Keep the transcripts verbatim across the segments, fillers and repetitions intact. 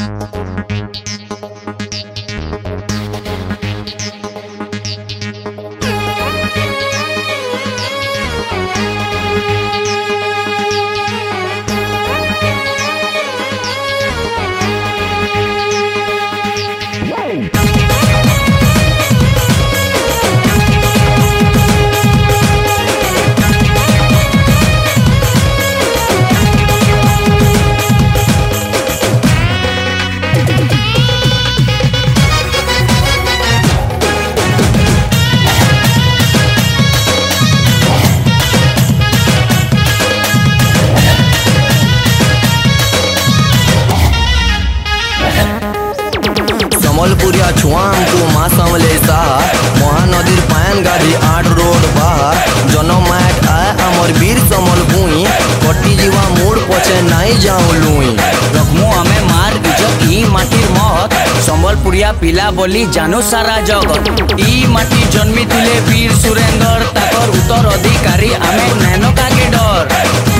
सम्बलपुरिया छुआम को माँ समले साहा महानदीर पायन गाड़ी आठ रोड बाहर जन्म माट आए अमर वीर समल भूई कटी जीवा मोड़ पछे नहीं जाऊँ लुई रखमु हमें मार इज्जत ई माटिर महत सम्बलपुरिया पिला बोली जानू सारा जगत ई माटी जन्मी थिले वीर सुरेंद्र ताकर उत्तर अधिकारी आमे नैनो काके डर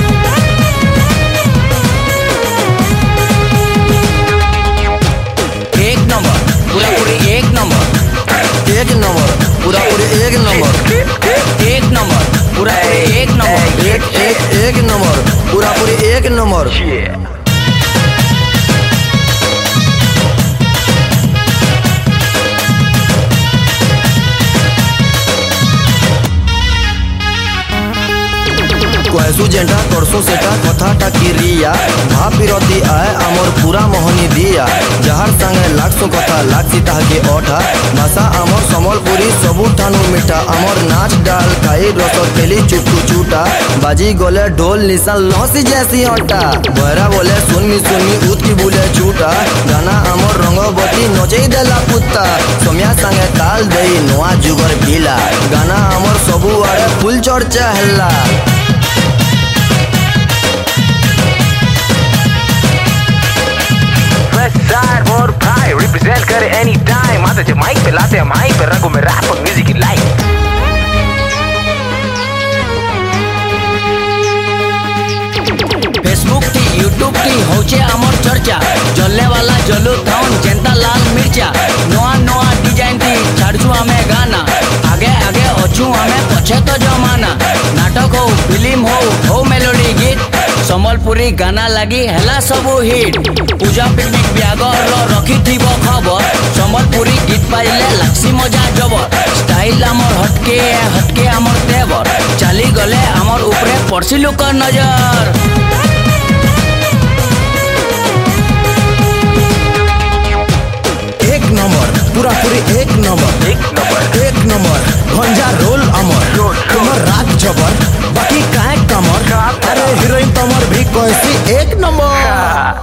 एक नंबर पूरा पूरी एक नंबर एक नंबर पूरा पूरी एक नंबर एक नंबर पूरा पूरी एक नंबर एक एक एक नंबर पूरा पूरी एक नंबर कहसु जेंटा करसु सेटा कथाटा किरिया भाव विरोधी आए आमर पूरा मोहनी दिया जहार संगे लागसु कथा लागसी ताके ओठा भाषा आमर सम्बलपुरी सबु ठानु मिठा आमर नाच डाल खाई रस तेली चुटू चूटा बाजी गोले ढोल निशान लहसी जैसी हटा बहरा बोले सुननी सुननी उत की बोले छूटा गाना आमर रंगवती नचई देला पुत्ता सोमिया संगे ताल देई नोआ जुगर पीला गाना आमर सबु आड़े फुल चर्चा हल्ला और भाई रिप्रेजेंट करे एनी टाइम आते जब माइक पे लाते हैं माइक पे रंगों में रैप और म्यूजिक की लाइफ फेसबुक की यूट्यूब की होचे आमर चर्चा जलने वाला जलू थाउन जनता लाल मिर्चा नोआ नोआ डिजाइन थी छाड़ू हमें गाना आगे आगे अच्छू हमें पछे तो जमाना नाटक हो फिल्म हो हो मेलोडी गीत सम्बलपुरी गाना लगी हेला सबू हिट पूजा पिकनिक ब्यागर रखी थी खबर सम्बलपुरी गीत पाइले लाक्सी मजा जबर स्टाइल आमर हटके हटके आमर तेवर चली गले आमर ऊपरे पड़सी लोक नजर एक नंबर पूरा पूरी एक नंबर एक नंबर एक नंबर भंजा रोल अमर कमर रात जबर बाकी काहे कमर अरे हीरोइन तमर भी कैसी एक नंबर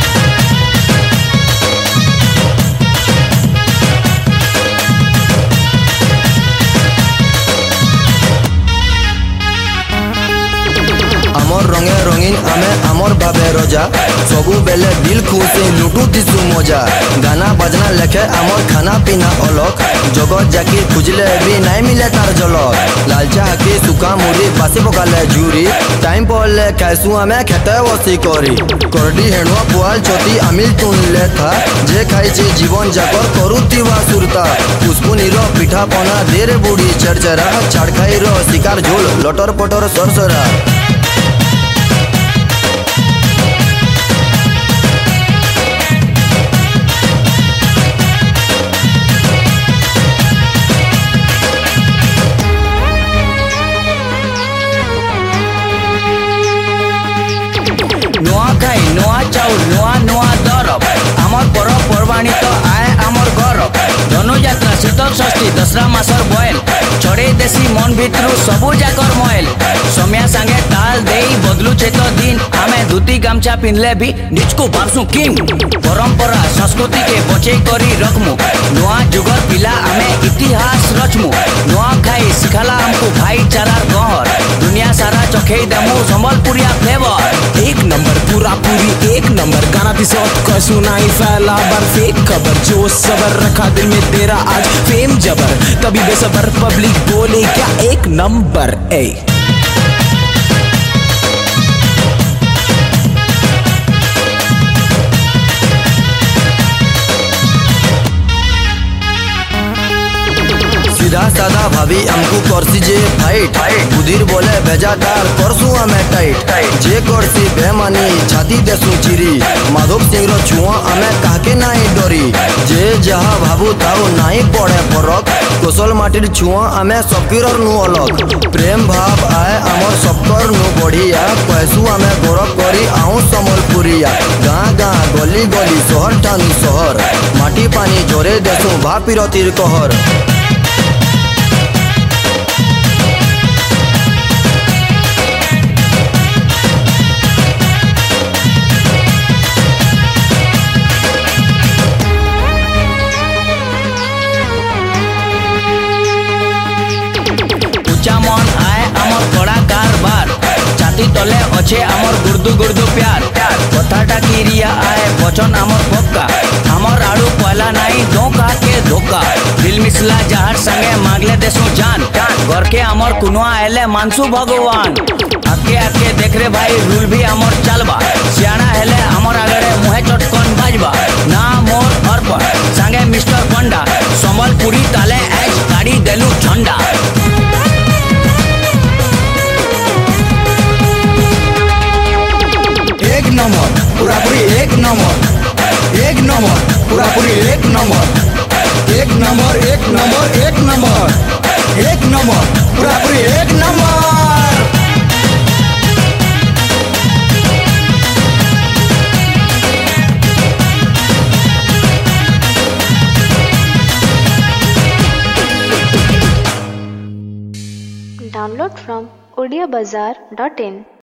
आमर रंगे रंगीन आमे आमर भावे रजा सबु बेले दिल खुशी लुटू दिसु मजा गाना बजना लेखे आमर खाना पीना अलग जगत जाकी खुजले भी नहीं मिले तार झलक लालचा हाकी सुखा मुड़ी बासी पकाले झुरी टाइम पड़ले कैसु आमे खेते बसी करी करडी हेणुआ पुआल चोती आमिल तुनले था जे खाई जे जीवन जाकर करुती सुरता पुष्पुनी रो पिठा पना देर बुढ़ी चरचरा छाड़ खाई रो शिकार झोल लटर पटर सरसरा नुआ खाई नुआ चाउल नुआ नुआ दरब आमर परब पर्वाणी तो आए आमर गौरव धनुयात्रा शीतल षष्ठी दसरा मासर बयल चढ़े देसी मन भितरू सबू जाकर मोयल सोमिया संगे ताल देई बदलू चेतो दिन आमे धोती गामछा पिनले भी निचको बारसु किंग परंपरा संस्कृति के बचे करी रखमु नुआ जुगर पिला आमे इतिहास रचमु नुआ खाई सिखाला हमको भाईचारा गहर दुनिया सारा चखेई दमु सम्बलपुरिया फ्लेवर एक नंबर पूरा पूरी एक नंबर गाना दिसौत कसु नाई फैला बर फेक खबर जो सबर रखा दिल में तेरा आज फेम जबर तभी बेसबर पब्लिक बोले क्या एक नंबर ए सादा भाभी हमको करसी जे फाइट बुधिर बोले भेजादार करसु हमें टाइट जे करसी बेमानी छाती देसु चिरी माधव सिंह रो छुआ हमें काके नहीं डरी जे जहा भाबू ताऊ नहीं पड़े फरक कोसल माटिर छुआ हमें सबकिरर नु अलग प्रेम भाव आए आमर सबकर नु बढ़िया कैसु हमें गौरव करी आऊँ समलपुरिया गाँ गाँ गली गली शहर टानु शहर माटी पानी जोरे देसु भापीरतीर कहर मन आए आमर कड़ा कारबार छाती तले अच्छे आमर गुर्दु गुर्दु प्यार कथाटा किरिया आए बचन आमर पक्का आमर आड़ू पहला नहीं धोखा के धोखा दिल मिसला जहार संगे मांगले देसु जान घर के आमर कुनुआ एले मानसु भगवान आके आके देख रे भाई रूल भी आमर चलबा सियाना हेले आमर आगड़े मुहे चटकन बाजबा ना मोर अर्पण संगे मिस्टर पंडा संबलपुरी ताले एज गाड़ी देलु झंडा एक नंबर पूरा पूरी एक नंबर एक नंबर पूरा पूरी एक नंबर एक नंबर एक नंबर एक नंबर एक नंबर पूरा पूरी एक number Download from odiabazaar dot in